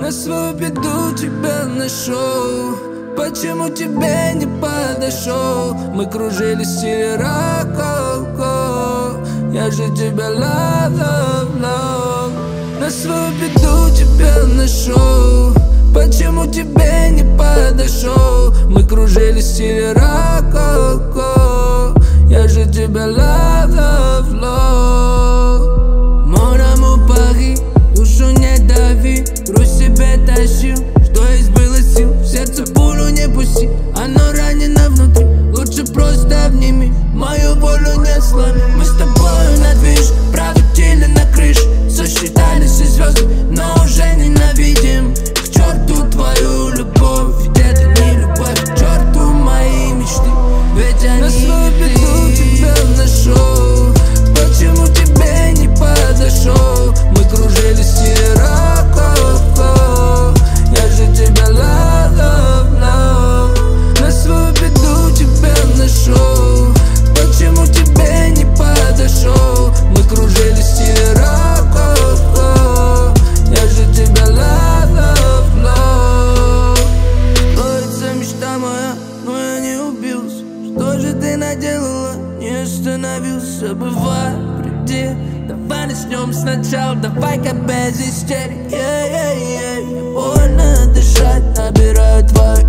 На свою беду тебя нашел. Почему тебе не подошел? Мы кружились в стиле рок-ко-ко. Я же тебя love. На свою беду тебя нашел. Почему тебе не подошел? Мы кружились в стиле рок-ко-ко. Я же тебя love. Mon amour Paris, душу не дави, грусть себе тащил, что есть было сил. В сердце пулю не пусти, оно ранено внутри. Лучше просто обними, мою волю не сломи. Мы с тобою на движ, проводили на крыше, сосчитали все звезды, но уже ненавидим. К черту твою любовь, ведь это не любовь. К черту мои мечты, ведь они на свою беду тебя нашел. Почему тебе не подошел? Мы кружились в стиле рок-ко-ко. Я же тебя love. На свою беду тебя нашел. Почему тебе не подошел? Мы кружились в стиле рок-ко-ко. Я же тебя love. Сбылась мечта моя, но я не убился. Что же ты наделала? Не остановился, бывает, приди. Давай начнем сначала, давай-ка без истерик. Больно дышать, набираю твое